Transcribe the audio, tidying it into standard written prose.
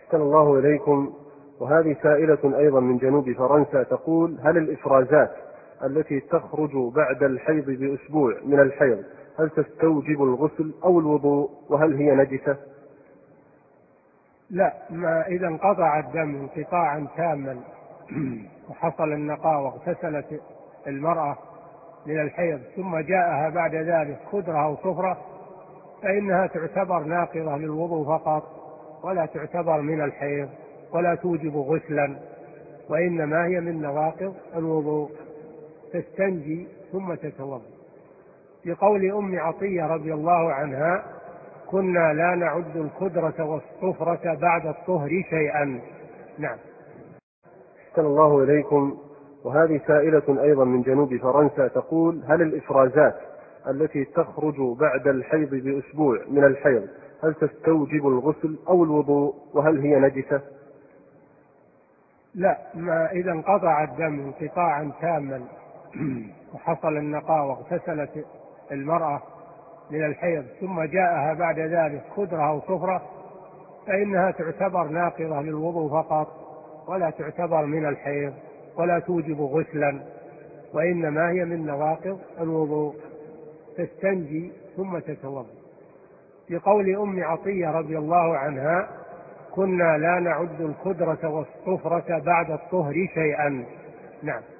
أحسن الله إليكم. وهذه سائلة أيضا من جنوب فرنسا تقول: هل الإفرازات التي تخرج بعد الحيض بأسبوع من الحيض هل تستوجب الغسل أو الوضوء، وهل هي نجسة؟ لا، ما إذا انقطع الدم انقطاعا تاما وحصل النقاء واغتسلت المرأة من الحيض ثم جاءها بعد ذلك خدرة أو صفرة فإنها تعتبر ناقضة للوضوء فقط، ولا تعتبر من الحيض ولا توجب غسلا، وإنما هي من نواقض الوضوء، تستنجي ثم تتوضا. لقول أم عطية رضي الله عنها: كنا لا نعد الخدرة والصفرة بعد الطهر شيئا. نعم. أحسن الله إليكم. وهذه سائلة أيضا من جنوب فرنسا تقول: هل الإفرازات التي تخرج بعد الحيض بأسبوع من الحيض هل تستوجب الغسل أو الوضوء، وهل هي نجسة؟ لا، ما إذا انقطع الدم انقطاعا تاما وحصل النقاء واغتسلت المرأة من الحيض ثم جاءها بعد ذلك خدرة أو صفرة فإنها تعتبر ناقضة للوضوء فقط، ولا تعتبر من الحيض ولا توجب غسلا، وإنما هي من نواقض الوضوء، تستنجي ثم تتوضا. لقول أم عطية رضي الله عنها: كنا لا نعد الخدرة والصفرة بعد الطهر شيئا. نعم.